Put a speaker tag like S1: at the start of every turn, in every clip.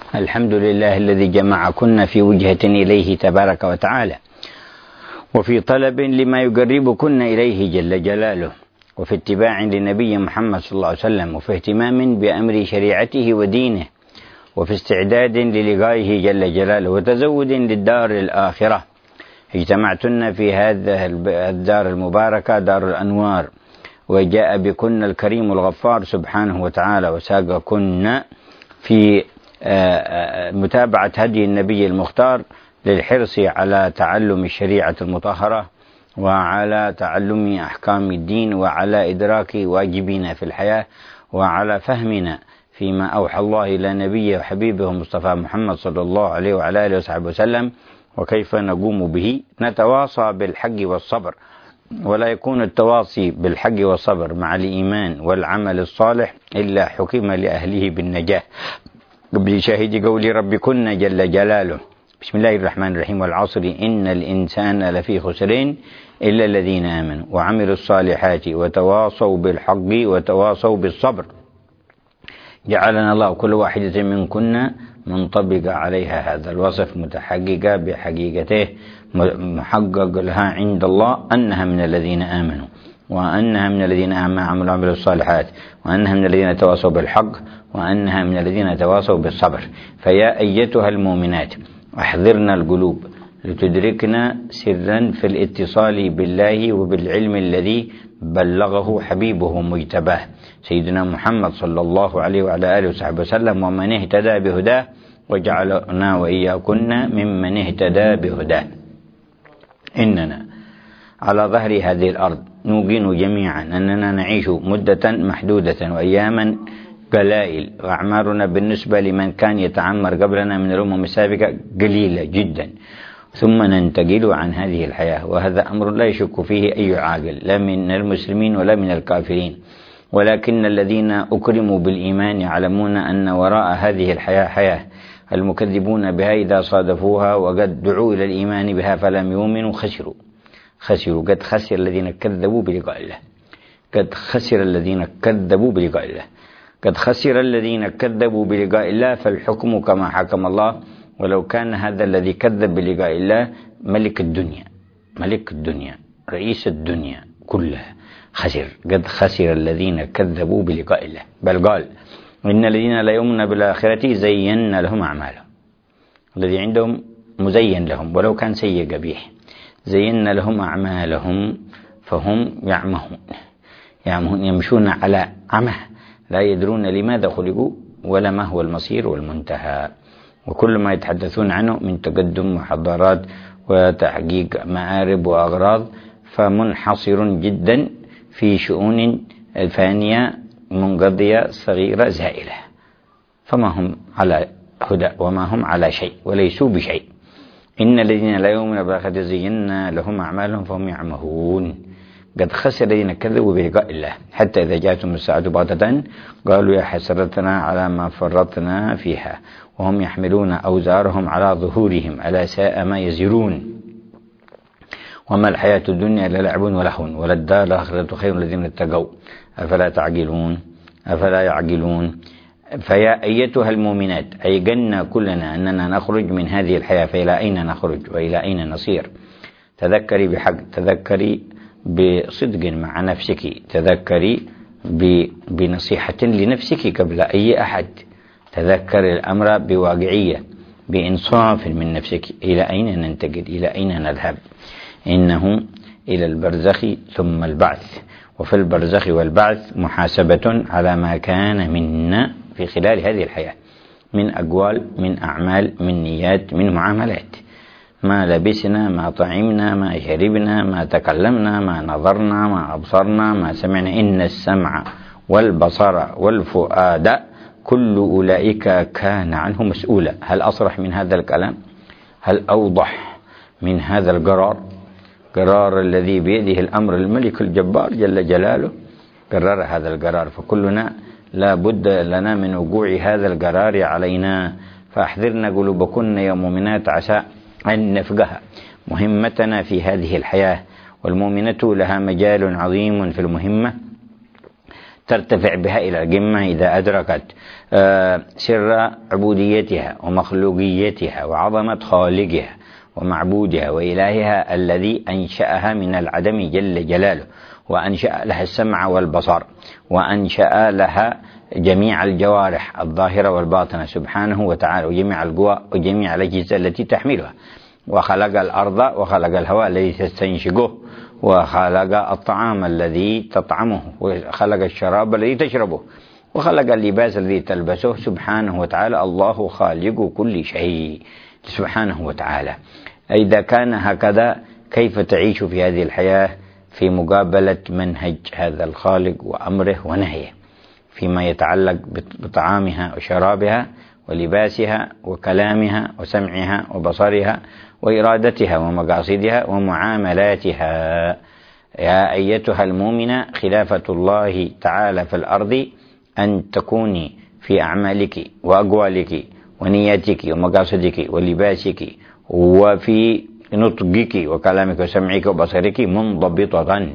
S1: الحمد لله الذي جمعكن في وجهة إليه تبارك وتعالى، وفي طلب لما يقربكن إليه جل جلاله، وفي اتباع لنبي محمد صلى الله عليه وسلم، وفي اهتمام بأمر شريعته ودينه، وفي استعداد للقائه جل جلاله، وتزود للدار الآخرة. اجتمعتن في هذه الدار المباركة دار الأنوار، وجاء بكن الكريم الغفار سبحانه وتعالى، وساقكن في متابعة هدي النبي المختار للحرص على تعلم الشريعة المطهرة، وعلى تعلم أحكام الدين، وعلى إدراك واجبنا في الحياة، وعلى فهمنا فيما أوحى الله إلى نبيه وحبيبه مصطفى محمد صلى الله عليه وعلى آله وصحبه وسلم، وكيف نقوم به. نتواصى بالحق والصبر، ولا يكون التواصي بالحق والصبر مع الإيمان والعمل الصالح إلا حكم لأهله بالنجاة بشاهد قول ربكن جل جلاله. بسم الله الرحمن الرحيم. والعصر إن الإنسان لفي خسرين إلا الذين آمنوا وعملوا الصالحات وتواصوا بالحق وتواصوا بالصبر. جعلنا الله كل واحدة منكن منطبق عليها هذا الوصف، متحققة بحقيقته، محقق لها عند الله أنها من الذين آمنوا، وأنها من الذين عملوا الصالحات، وأنها من الذين تواصوا بالحق، وأنها من الذين تواصوا بالصبر. فيا أيتها المؤمنات احذرن القلوب لتدركنا سرا في الاتصال بالله وبالعلم الذي بلغه حبيبه مجتباه سيدنا محمد صلى الله عليه وعلى آله وصحبه وسلم، ومن اهتدى بهداه، وجعلنا وإياكن ممن اهتدى بهداه. إننا على ظهر هذه الأرض نوقن جميعا أننا نعيش مدة محدودة وأياما قلائل، وأعمارنا بالنسبة لمن كان يتعمر قبلنا من الأمم السابقة قليلة جدا، ثم ننتقل عن هذه الحياة، وهذا أمر لا يشك فيه أي عاقل، لا من المسلمين ولا من الكافرين. ولكن الذين أكرموا بالإيمان يعلمون أن وراء هذه الحياة حياة، المكذبون بها إذا صادفوها وقد دعوا إلى الإيمان بها فلم يؤمنوا خسروا. قد خسر الذين كذبوا بلقاء الله، قد خسر الذين كذبوا بلقاء الله، قد خسر الذين كذبوا بلقاء الله. فالحكم كما حكم الله، ولو كان هذا الذي كذب بلقاء الله ملك الدنيا رئيس الدنيا كلها خسر. قد خسر الذين كذبوا بلقاء الله. بل قال إن الذين لا يؤمنون بالآخرة زينا لهم أعمالهم، الذي عندهم مزين لهم ولو كان سيء قبيح، زينا لهم أعمالهم فهم يعمهون يمشون على عمى، لا يدرون لماذا خلقوا ولا ما هو المصير والمنتهى. وكل ما يتحدثون عنه من تقدم وحضارات وتحقيق مآرب وأغراض فمنحصر جدا في شؤون فانية منقضية صغيرة زائلة، فما هم على هدى وما هم على شيء وليسوا بشيء. إن الذين لا يؤمنون بالآخرة زينا لهم أعمالهم فهم يعمهون. قد خسر الذين كذبوا بلقاء الله حتى إذا جاءتهم الساعة بغتة قالوا يا حسرتنا على ما فرطنا فيها وهم يحملون أوزارهم على ظهورهم ألا ساء ما يزرون. وما الحياة الدنيا إلا لعب ولهو وللدار الآخرة خير الذين اتقوا أفلا يعقلون. فيا أيتها المؤمنات أيقنا كلنا أننا نخرج من هذه الحياة، فإلى أين نخرج وإلى أين نصير؟ تذكري بحق، تذكري بصدق مع نفسك، تذكري بنصيحة لنفسك قبل أي أحد، تذكري الأمر بواقعية بإنصاف من نفسك. إلى أين ننتقل؟ إلى أين نذهب؟ إنه إلى البرزخ ثم البعث، وفي البرزخ والبعث محاسبة على ما كان منا في خلال هذه الحياة من أقوال، من أعمال، من نيات، من معاملات، ما لبسنا، ما طعمنا، ما شربنا، ما تكلمنا، ما نظرنا، ما أبصرنا، ما سمعنا. إن السمع والبصر والفؤاد كل أولئك كان عنه مسؤولا. هل أصرح من هذا الكلام؟ هل أوضح من هذا قرار الذي بيده الأمر الملك الجبار جل جلاله؟ قرر هذا القرار، فكلنا لا بد لنا من وقوع هذا القرار علينا. فأحذرنا قلوبكن يا مؤمنات عسى أن نفقه مهمتنا في هذه الحياة. والمؤمنة لها مجال عظيم في المهمة ترتفع بها إلى القمة إذا أدركت سر عبوديتها ومخلوقيتها وعظمة خالقها ومعبودها وإلهها الذي أنشأها من العدم جل جلاله، وأنشأ لها السمع والبصر، وأنشأ لها جميع الجوارح الظاهرة والباطنة سبحانه وتعالى، وجميع القوى وجميع الأجهزة التي تحملها، وخلق الأرض وخلق الهواء الذي تستنشقه، وخلق الطعام الذي تطعمه، وخلق الشراب الذي تشربه، وخلق اللباس الذي تلبسه سبحانه وتعالى. الله خالق كل شيء سبحانه وتعالى. إذا كان هكذا كيف تعيش في هذه الحياة في مقابلة منهج هذا الخالق وأمره ونهيه فيما يتعلق بطعامها وشرابها ولباسها وكلامها وسمعها وبصرها وإرادتها ومقاصدها ومعاملاتها؟ يا أيتها المؤمنة، خلافة الله تعالى في الأرض أن تكوني في أعمالك وأقوالك ونياتك ومقاصدك ولباسك وفي نطقك وكلامك وسمعك وبصرك منضبطة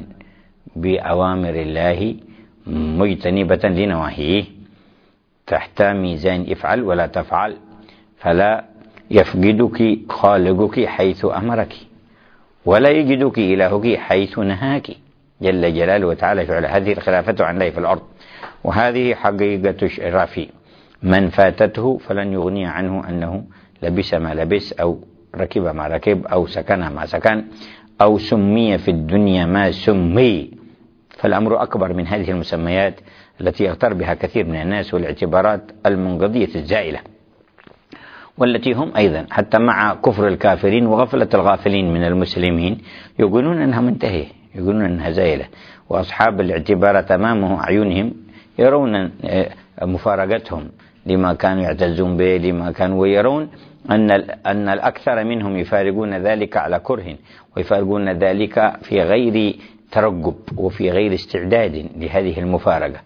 S1: بأوامر الله مجتنبة لنواهيه، تحت ميزان افعل ولا تفعل، فلا يفقدك خالقك حيث أمرك، ولا يجدك إلهك حيث نهاك جل جلاله وتعالى فعل. هذه الخلافة عن الله في الأرض، وهذه حقيقة الشرف. من فاتته فلن يغني عنه أنه لبس ما لبس أو ركب ما ركب أو سكن ما سكن أو سمي في الدنيا ما سمي، فالأمر أكبر من هذه المسميات التي يغتر بها كثير من الناس، والاعتبارات المنقضية الزائلة، والتي هم أيضا حتى مع كفر الكافرين وغفلة الغافلين من المسلمين يقولون أنها منتهية، يقولون أنها زائلة، وأصحاب الاعتبارات أمامه أعينهم يرون مفارقتهم لما كانوا يعتزون به، لما كانوا، ويرون أن الأكثر منهم يفارقون ذلك على كره، ويفارقون ذلك في غير ترقب وفي غير استعداد لهذه المفارقة،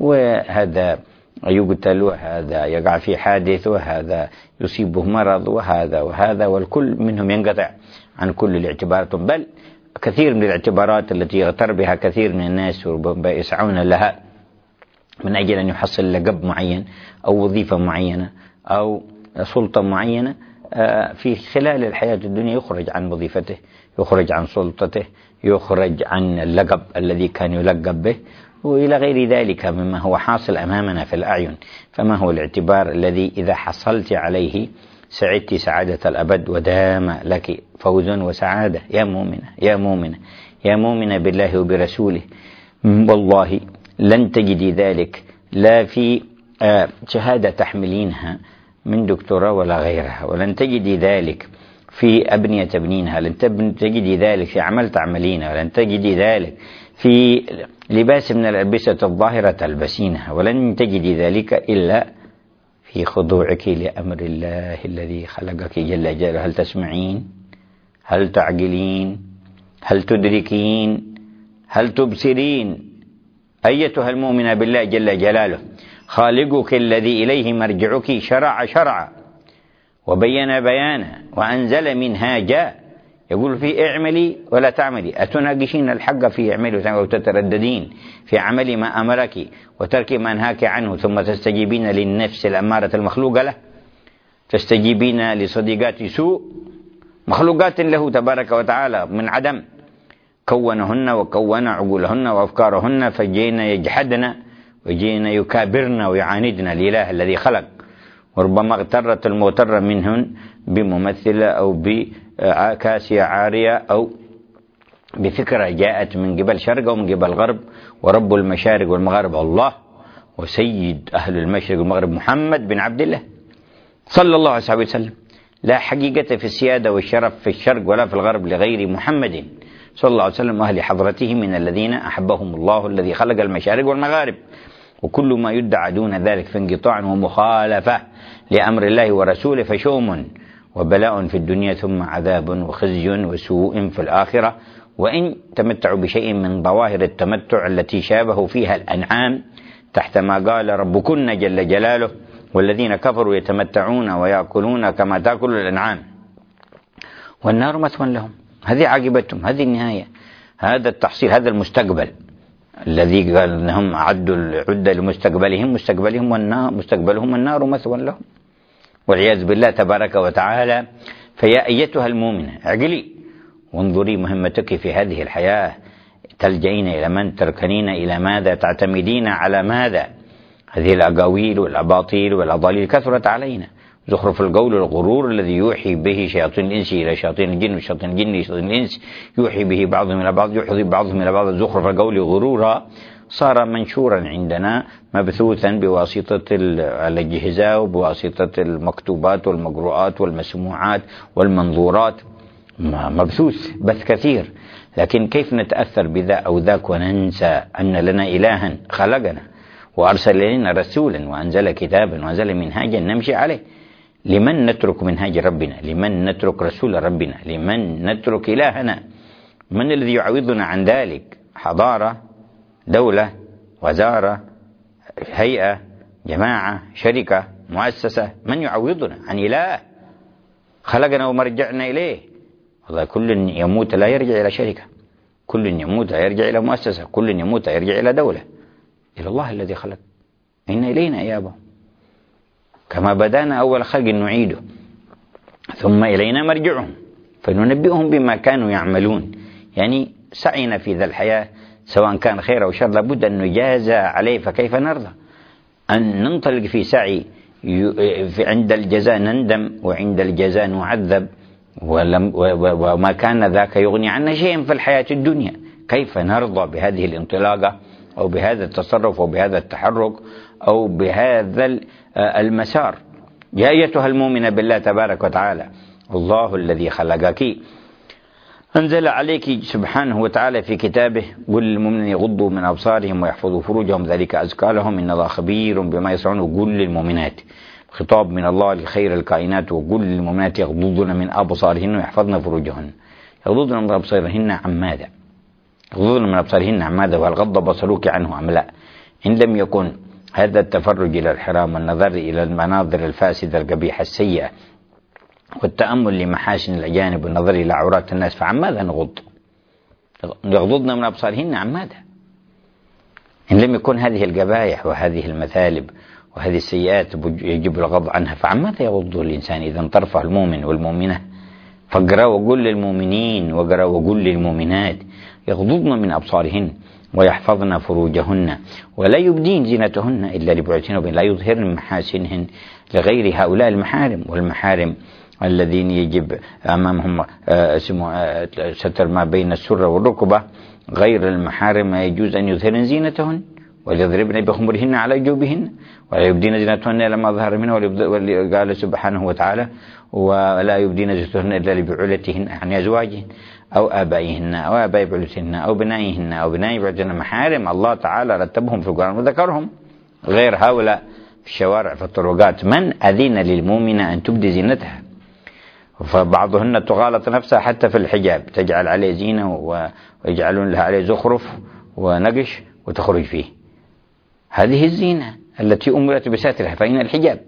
S1: وهذا يقتل وهذا يقع في حادث وهذا يصيبه مرض وهذا والكل منهم ينقطع عن كل الاعتبارات، بل كثير من الاعتبارات التي يغتر بها كثير من الناس ويسعون لها من أجل أن يحصل لقب معين أو وظيفة معينة أو سلطة معينة، في خلال الحياة الدنيا يخرج عن وظيفته، يخرج عن سلطته، يخرج عن اللقب الذي كان يلقب به، وإلى غير ذلك مما هو حاصل أمامنا في الأعين. فما هو الاعتبار الذي إذا حصلت عليه سعدت سعادة الأبد ودام لك فوز وسعادة؟ يا مؤمنة، يا مؤمنة، يا مؤمنة بالله وبرسوله، والله لن تجدي ذلك لا في شهادة تحملينها من دكتوراه ولا غيرها، ولن تجدي ذلك في أبنية تبنينها، لن تجدي ذلك في عمل تعملينها، ولن تجدي ذلك في لباس من الألبسة الظاهرة تلبسينها، ولن تجدي ذلك إلا في خضوعك لأمر الله الذي خلقك جل جلاله. هل تسمعين؟ هل تعقلين؟ هل تدركين؟ هل تبصرين؟ أيتها المؤمنة بالله جل جلاله، خالقك الذي إليه مرجعك شرع شرعا وبين بيانا وأنزل منهاجا، يقول في اعملي ولا تعملي، أتناقشين الحق في اعملي وتترددين في عمل ما أمرك وترك ما نهاك عنه، ثم تستجيبين للنفس الأمارة المخلوقة له، تستجيبين لصديقات سوء مخلوقات له تبارك وتعالى من عدم، كونهن وكون عقولهن وأفكارهن، فجينا يجحدن وجينا يكابرن ويعاندن الإله الذي خلق، وربما اغترت المغتر منهن بممثلة أو بكاسية عارية أو بفكرة جاءت من قبل شرق أو من قبل غرب، ورب المشارق والمغارب الله، وسيد أهل المشرق والمغرب محمد بن عبد الله صلى الله عليه وسلم. لا حقيقة في السيادة والشرف في الشرق ولا في الغرب لغير محمد صلى الله عليه وسلم وأهل حضرته من الذين أحبهم الله الذي خلق المشارق والمغارب، وكل ما يدعى دون ذلك في انقطاع ومخالفة لأمر الله ورسوله فشوم وبلاء في الدنيا ثم عذاب وخزي وسوء في الآخرة، وإن تمتعوا بشيء من ظواهر التمتع التي شابه فيها الأنعام تحت ما قال ربكن جل جلاله والذين كفروا يتمتعون ويأكلون كما تأكل الأنعام والنار مثوى لهم. هذه عاقبتهم، هذه النهاية، هذا التحصيل، هذا المستقبل الذي قال أنهم أعدوا العدة لمستقبلهم، مستقبلهم النار مثوى لهم والعياذ بالله تبارك وتعالى. فيا أيتها المؤمنة اعقلي وانظري مهمتك في هذه الحياة، تلجئين إلى من؟ تركنين إلى ماذا؟ تعتمدين على ماذا؟ هذه الأقاويل والأباطيل والأضاليل كثرت علينا، زخرف القول الغرور الذي يوحي به شياطين الإنس إلى شياطين الجن وشياطين الجن إلى شياطين الإنس، يوحي به بعضهم إلى بعض، يحظي بعضهم إلى بعض، زخرف القول غرورا، صار منشورا عندنا مبثوثا بواسطة الأجهزة وبواسطة المكتوبات والمقروءات والمسموعات والمنظورات، مبثوث بث كثير. لكن كيف نتأثر بذا أو ذاك وننسى أن لنا إلها خلقنا وأرسل لنا رسولا وأنزل كتابا وأنزل منهاجا نمشي عليه؟ لمن نترك منهاج ربنا؟ لمن نترك رسول ربنا؟ لمن نترك إلهنا؟ من الذي يعوضنا عن ذلك؟ حضارة، دولة، وزارة، هيئة، جماعة، شركة، مؤسسة، من يعوضنا عن إله خلقنا ومرجعنا إليه؟ والله كل يموت لا يرجع إلى شركة، كل يموت لا يرجع إلى مؤسسة، كل يموت لا يرجع إلى دولة، إلى الله الذي خلق. إن إلينا إيابه، كما بدانا أول خلق نعيده، ثم إلينا مرجعهم فننبئهم بما كانوا يعملون. يعني سعينا في ذا الحياة سواء كان خير أو شر لابد أن نجازى عليه، فكيف نرضى أن ننطلق في سعي عند الجزاء نندم وعند الجزاء نعذب، وما كان ذاك يغني عنا شيئا في الحياة الدنيا؟ كيف نرضى بهذه الانطلاقة أو بهذا التصرف أو بهذا التحرك أو بهذا المسار؟ يا أيتها المؤمنة بالله تبارك وتعالى، الله الذي خلقك أنزل عليك سبحانه وتعالى في كتابه قل للمؤمنين يغضوا من أبصارهم ويحفظوا فروجهم ذلك أزكى لهم إن الله خبير بما يصنعون. وقل للمؤمنات، خطاب من الله لخير الكائنات، وقل للمؤمنات يغضضن من أبصارهن ويحفظن فروجهن. يغضضن من أبصارهن عن ماذا؟ يغضضن من أبصارهن عن ماذا؟ وهل غض بصرك عنه أم لا؟ إن لم يكن هذا التفرج إلى الحرام والنظر إلى المناظر الفاسدة القبيحة السيئة والتأمل لمحاسن الأجانب والنظر إلى عورات الناس، فعن ماذا نغض؟ يغضضن من أبصارهن عن ماذا؟ إن لم يكن هذه القبائح وهذه المثالب وهذه السيئات يجب الغض عنها، فعن ماذا يغض الإنسان إذا طرفه المؤمن والمؤمنة؟ فاقرأ وقل للمؤمنين واقرأ وقل للمؤمنات يغضضن من أبصارهن ويحفظن فروجهن ولا يبدين زينتهن إلا لبعولتهن، لا يظهرن محاسنهن لغير هؤلاء المحارم. والمحارم الذين يجب أمامهم ستر ما بين السرة والركبة، غير المحارم ما يجوز أن يظهرن زينتهن وليضربن بخمرهن على جوبهن ولا يبدين زينتهن إلا ما ظهر منها. قال سبحانه وتعالى ولا يبدين زينتهن إلا لبعولتهن عن أزواجهن أو آبائهن أو آباء بعولتهن أو بنائهن أو بناء بعولتهن. محارم الله تعالى رتبهم في القرآن وذكرهم، غير هؤلاء في الشوارع في الطرقات. من أذن للمؤمنة أن تبدي زينتها؟ فبعضهن تغالط نفسها حتى في الحجاب، تجعل عليه زينة ويجعلون لها عليه زخرف ونقش وتخرج فيه. هذه الزينة التي أمرت بسترها، فإن الحجاب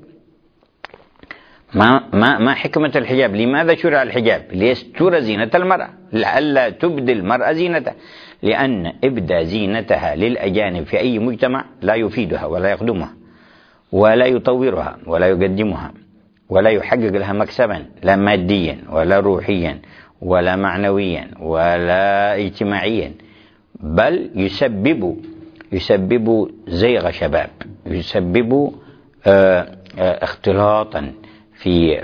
S1: ما حكمة الحجاب؟ لماذا شرع الحجاب؟ ليستر زينة المرأة، لئلا تبدي المرأة زينتها، لأن إبداء زينتها للأجانب في أي مجتمع لا يفيدها ولا يخدمها ولا يطورها ولا يقدمها ولا يحقق لها مكسبا لا ماديا ولا روحيا ولا معنويا ولا اجتماعيا، بل يسبب زيغ شباب، يسبب اختلاطا في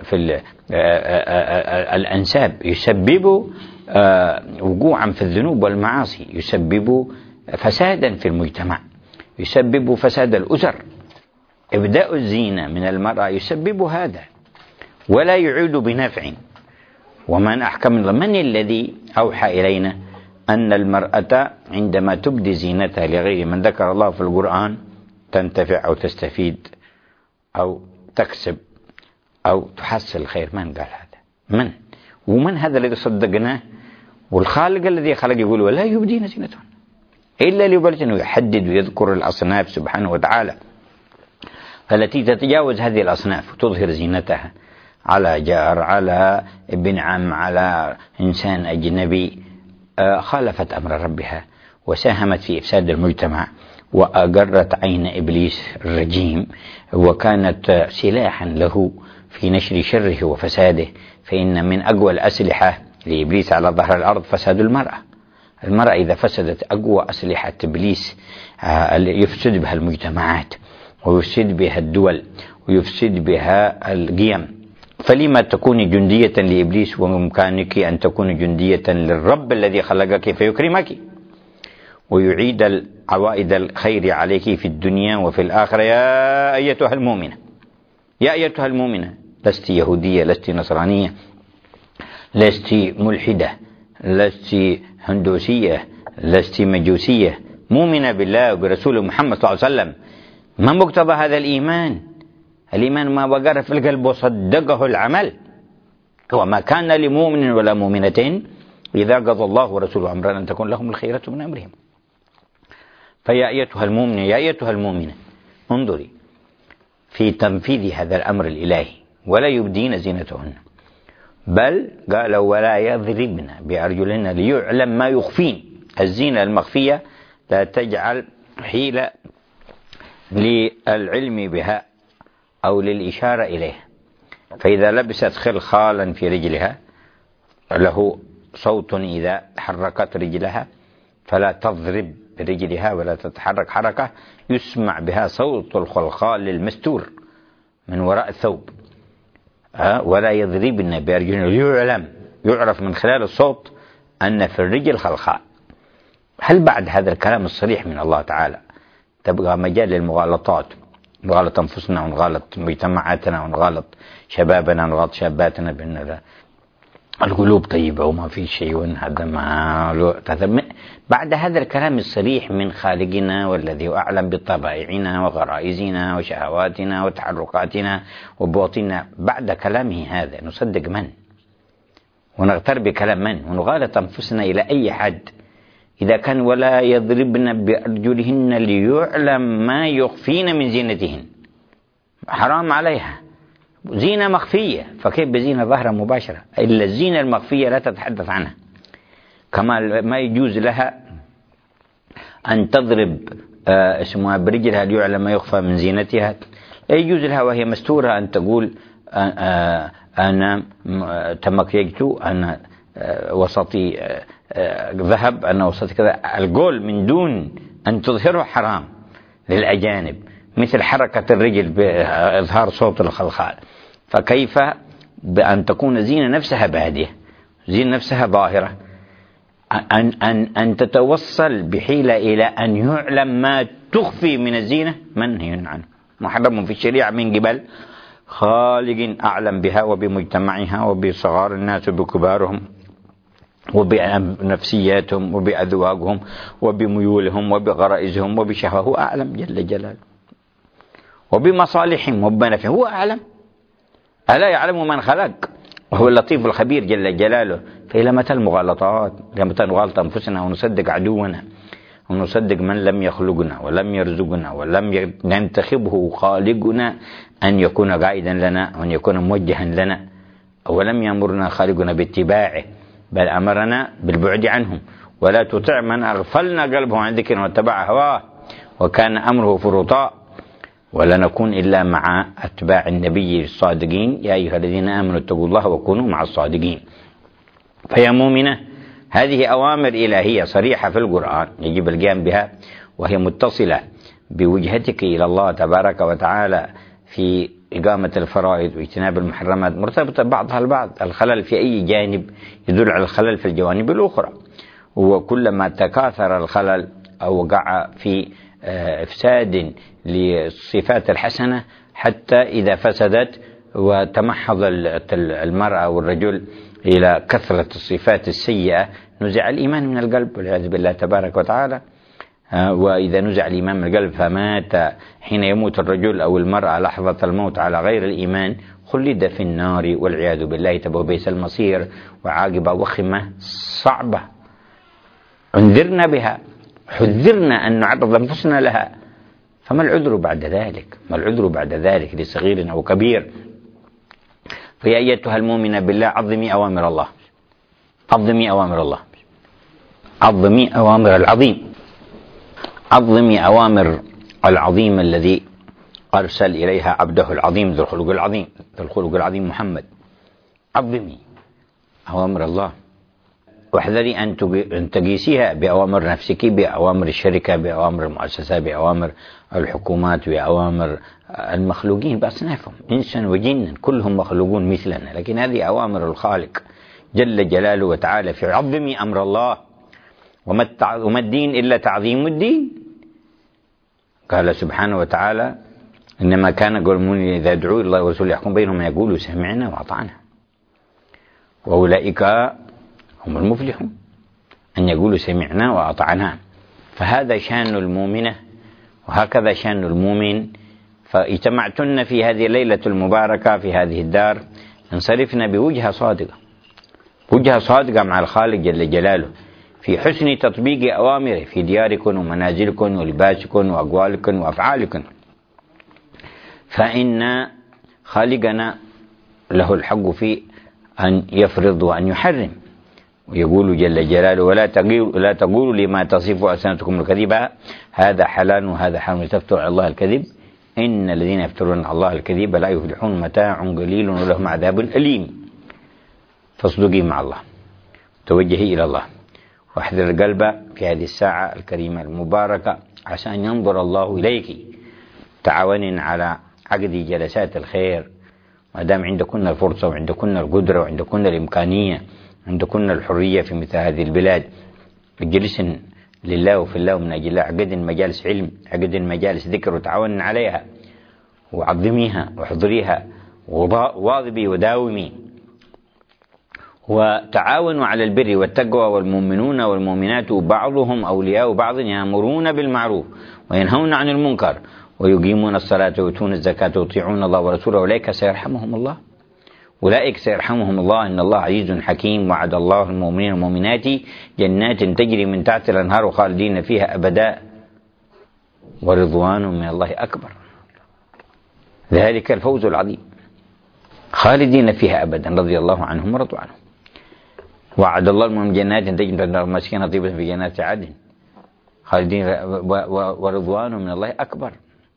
S1: الأنساب، يسبب وقوعا في الذنوب والمعاصي، يسبب فسادا في المجتمع، يسبب فساد الأسر. إبداء الزينة من المرأة يسبب هذا ولا يعود بنفع. ومن أحكم من الذي أوحى إلينا أن المرأة عندما تبدي زينتها لغير من ذكر الله في القرآن تنتفع أو تستفيد أو تكسب أو تحصل الخير؟ من قال هذا؟ ومن هذا الذي صدقناه؟ والخالق الذي خلق يقول ولا يبدين زينتهن إلا لبعولتهن، ويحدد ويذكر الأصناف سبحانه وتعالى التي تتجاوز هذه الأصناف وتظهر زينتها على جار، على ابن عم، على إنسان أجنبي، خالفت أمر ربها وساهمت في إفساد المجتمع، وأقرت عين إبليس الرجيم، وكانت سلاحا له في نشر شره وفساده. فإن من أقوى الأسلحة لإبليس على ظهر الأرض فساد المرأة. المرأة إذا فسدت أقوى أسلحة إبليس يفسد بها المجتمعات، ويفسد بها الدول، ويفسد بها القيم. فلما تكون جندية لإبليس وبإمكانك أن تكون جندية للرب الذي خلقك فيكرمك ويعيد عوائد الخير عليك في الدنيا وفي الآخرة. يا أيتها المؤمنة، يا أيتها المؤمنة، لست يهودية، لست نصرانية، لست ملحدة، لست هندوسية، لست مجوسية، مؤمنة بالله وبرسوله محمد صلى الله عليه وسلم. ما مقتضى هذا الإيمان؟ الإيمان ما وقر في القلب وصدقه العمل. وما كان لمؤمن ولا مؤمنة إذا قضى الله ورسوله أمرا أن تكون لهم الخيرة من أمرهم. فيا أيتها المؤمنة، يا أيتها المؤمنة، انظري في تنفيذ هذا الأمر الإلهي، ولا يبدين زينتهن، بل قال ولا يضربن بأرجلهن ليعلم ما يخفين. الزينة المخفية لا تجعل حيلة للعلم بها أو للإشارة إليها. فإذا لبست خلخالا في رجلها له صوت إذا حركت رجلها، فلا تضرب برجلها ولا تتحرك حركة يسمع بها صوت الخلخال المستور من وراء الثوب. ولا يضربن بأرجلهن يعرف من خلال الصوت أن في الرجل خلخال. هل بعد هذا الكلام الصريح من الله تعالى تبقى مجال للمغالطات؟ نغالط أنفسنا ونغالط مجتمعاتنا ونغالط شبابنا ونغالط شاباتنا بأن القلوب طيبة وما في شيء، هذا ما بعد هذا الكلام الصريح من خالقنا والذي أعلم بطبائعنا وغرائزنا وشهواتنا وتحركاتنا وبواطننا، بعد كلامه هذا نصدق من؟ ونغتر بكلام من؟ ونغالط أنفسنا إلى أي حد؟ إذا كان ولا يضربن بأرجلهن ليعلم ما يخفين من زينتهن، حرام عليها زينة مخفية، فكيف بزينة ظاهرة مباشرة؟ إلا الزينة المخفية لا تتحدث عنها. كما ما يجوز لها أن تضرب اسمها برجلها ليعلم ما يخفى من زينتها. لا يجوز لها وهي مستورة أن تقول أنا تمكيجت، أنا وسطي ذهب، أنا وسطي كذا. القول من دون أن تظهره حرام للأجانب، مثل حركة الرجل بإظهار صوت الخلخال. فكيف بأن تكون زينة نفسها بادية، زينة نفسها ظاهرة، أن تتوصل بحيلة إلى أن يعلم ما تخفي من الزينة؟ منهي عنه، محرم في الشريعة من قبل خالق أعلم بها وبمجتمعها وبصغار الناس وبكبارهم وبنفسياتهم وبأذواقهم وبميولهم وبغرائزهم وبشهوة. هو أعلم جل جلاله، وبمصالحهم وبمنافعهم هو أعلم. ألا يعلم من خلق وهو اللطيف الخبير جل جلاله. فإلى متى المغالطات؟ إلى متى نغالط أنفسنا ونصدق عدونا ونصدق من لم يخلقنا ولم يرزقنا ولم ينتخبه خالقنا أن يكون قائدا لنا وأن يكون موجها لنا، ولم يأمرنا خالقنا باتباعه، بل أمرنا بالبعد عنهم. ولا تطع من أغفلنا قلبه عن ذكرنا واتبع هواه وكان أمره فرطا. ولا نكون إلا مع أتباع النبي الصادقين. يا أيها الذين آمنوا اتقوا الله وكونوا مع الصادقين. فيا مؤمنة، هذه أوامر إلهية صريحة في القرآن يجب القيام بها، وهي متصلة بوجهتك إلى الله تبارك وتعالى في إقامة الفرائض واجتناب المحرمات، مرتبطة بعضها البعض. الخلل في أي جانب يدل على الخلل في الجوانب الأخرى، وكلما تكاثر الخلل أو وقع في إفساد للصفات الحسنة، حتى إذا فسدت وتمحض المرأة والرجل إلى كثرة الصفات السيئة نزع الإيمان من القلب والعياذ بالله تبارك وتعالى. وإذا نزع الإيمان من القلب فمات حين يموت الرجل أو المرأة لحظة الموت على غير الإيمان، خلد في النار والعياذ بالله بئس المصير، وعاقبة وخمة صعبة انذرنا بها، حذرنا أن نعرض أنفسنا لها. فما العذر بعد ذلك؟ ما العذر بعد ذلك لصغير أو كبير؟ فيا أيتها المؤمنة بالله عظمي أوامر الله، عظمي أوامر الله، عظمي أوامر العظيم. عظمي أوامر العظيم الذي أرسل إليها عبده العظيم ذو الخلق العظيم محمد. عظمي أوامر الله، واحذري أن تقيسيها بأوامر نفسك، بأوامر الشركة، بأوامر المؤسسة، بأوامر الحكومات، بأوامر المخلوقين بأصنافهم، إنسا وجنا كلهم مخلوقون مثلنا، لكن هذه أوامر الخالق جل جلاله وتعالى. في عظمي أمر الله، وما الدين إلا تعظيم الدين. قال سبحانه وتعالى: إنما كان قول المؤمنين إذا دعوا الله ورسوله يحكم بينهم يقولوا سمعنا وأطعنا، وأولئك هم المفلحون، أن يقولوا سمعنا وأطعنا. فهذا شأن المؤمنة، وهكذا شأن المؤمن. فاجتمعتن في هذه الليلة المباركة في هذه الدار، انصرفنا بوجهة صادقة، وجهة صادقة مع الخالق جل جلاله في حسن تطبيق أوامره في دياركم ومنازلكم ولباسكم وأقوالكم وأفعالكم. فإن خالقنا له الحق في أن يفرض وأن يحرم، ويقول جل جلاله: ولا تقولوا لما تصف ألسنتكم الكذب هذا حلال وهذا حرام لتفتروا على الله الكذب إن الذين يفترون على الله الكذب لا يفلحون، متاع قليل ولهم عذاب أليم. فاصدقي مع الله، توجهي إلى الله، واحذر القلب في هذه الساعة الكريمة المباركة عسى أن ينظر الله إليك. تعاونين على عقد جلسات الخير ما دام عندكن الفرصة وعندكن القدرة وعندكن الإمكانية، عندكن الحرية في مثل هذه البلاد. اجلسن لله وفي الله ومن أجل الله، عقد مجالس علم، عقد مجالس ذكر، وتعاون عليها وعظميها واحضريها وواظبي وداومي. وتعاونوا على البر والتقوى، والمؤمنون والمؤمنات بعضهم أولياء بعض يأمرون بالمعروف وينهون عن المنكر ويقيمون الصلاة ويؤتون الزكاة ويطيعون الله ورسوله أولئك سيرحمهم الله. أولئك سيرحمهم الله إن الله عزيز حكيم. وعد الله المؤمنين والمؤمنات جنات تجري من تحت الأنهار خالدين فيها أبدا ورضوان من الله أكبر، ذلك الفوز العظيم. خالدين فيها أبدا رضي الله عنهم ورضوا عنه. وعد الله المؤمنين جنات تجري من تحت الأنهار مسكن طيبة في جنات عدن خالدين ورضوان من الله أكبر،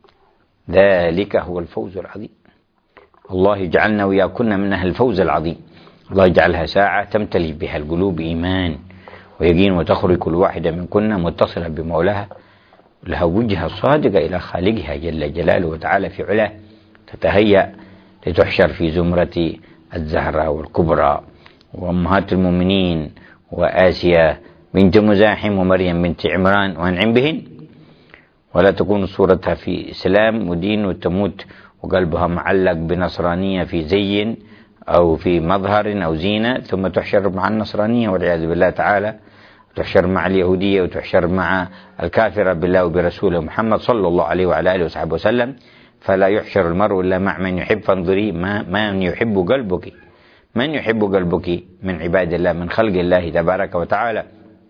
S1: ذلك هو الفوز العظيم. الله يجعلنا وياكن من أهل الفوز العظيم. الله يجعلها ساعة تمتلي بها القلوب إيمان ويقين، وتخرج كل واحدة منكن متصلة بمولاها، لها وجهة صادقة إلى خالقها جل جلاله وتعالى في علاه، تتهيأ لتحشر في زمرة الزهراء والكبرى وأمهات المؤمنين وآسيا بنت مزاحم ومريم بنت عمران وأنعم بهن، ولا تكون صورتها في إسلام ودين وتموت وقلبها معلق بنصرانية في زي أو في مظهر أو زينة، ثم تحشر مع النصرانية والعياذ بالله تعالى، تحشر مع اليهودية وتحشر مع الكافرة بالله وبرسوله محمد صلى الله عليه وعلى آله وصحبه وسلم. فلا يحشر المرء إلا مع من يحب. فانظري من يحب قلبك، من يحب قلبك من عباد الله من خلق الله تبارك وتعالى.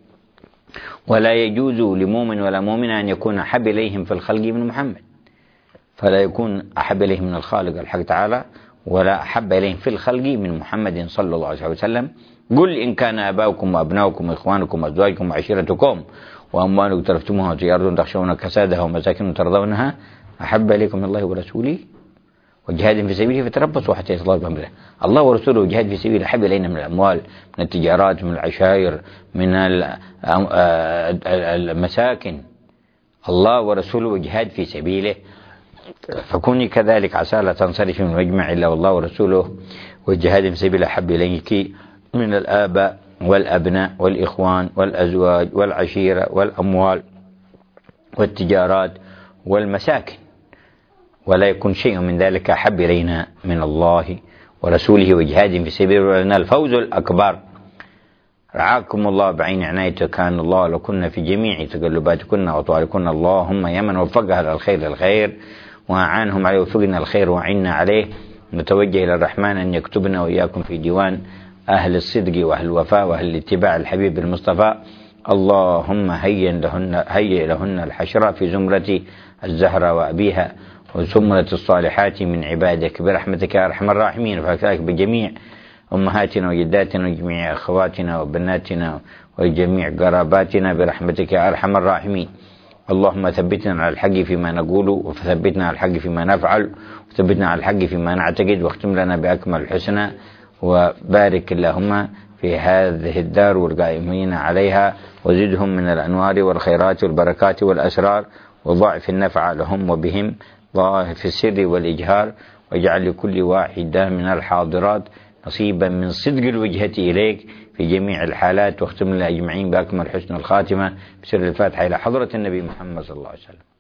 S1: ولا يجوز لمؤمن ولا مؤمنة أن يكون أحب إليهم في الخلق من محمد، فلا يكون أحب إليهم من الخالق الحق تعالى ولا أحب إليهم في الخلق من محمد صلى الله عليه وسلم. قل إن كان آباؤكم وأبناؤكم وإخوانكم وأزواجكم وعشيرتكم وأموال اقترفتموها وتجارة تخشون كسادها ومساكن ترضونها أحب إليكم من الله ورسوله وجهاد في سبيله فتربصوا حتى يأتي الله بأمره. الله ورسوله وجهاد في سبيله أحب إلينا من الأموال، من التجارات، من العشائر، من المساكن. الله ورسوله وجهاد في سبيله، فكوني كذلك عسى لا تنصرفي من مجمع إلا والله ورسوله والجهاد في سبيله أحب إليك من الآباء والأبناء والإخوان والأزواج والعشيرة والأموال والتجارات والمساكن، ولا يكون شيء من ذلك أحب إلينا من الله ورسوله وجهاد في سبيله ولنا الفوز الأكبر. رعاكم الله بعين عنايته، كان الله لكن في جميع تقلباتكن وأطواركن، اللهم يا من وفقها للخير الخير وأعانهم عليه وفقنا الخير وعنا عليه. نتوجه إلى الرحمن أن يكتبنا وإياكم في ديوان أهل الصدق وأهل الوفاء وأهل الاتباع الحبيب المصطفى. اللهم هيئ لهن الحشر في زمرة الزهراء وأبيها وزمرة الصالحات من عبادك برحمتك يا أرحم الراحمين. وفكذلك بجميع أمهاتنا وجداتنا وجميع أخواتنا وبناتنا وجميع قراباتنا برحمتك يا أرحم الراحمين. اللهم ثبتنا على الحق فيما نقول، وثبتنا على الحق فيما نفعل، وثبتنا على الحق فيما نعتقد، واختم لنا بأكمل الحسنى، وبارك اللهم في هذه الدار والقائمين عليها، وزدهم من الأنوار والخيرات والبركات والأسرار، وضاعف النفع لهم وبهم ضاعف السر والإجهار، واجعل لكل واحدة من الحاضرات نصيبا من صدق الوجهة إليك في جميع الحالات، واختم لنا أجمعين بأكمل حسن الخاتمة بسر الفاتحة إلى حضرة النبي محمد صلى الله عليه وسلم.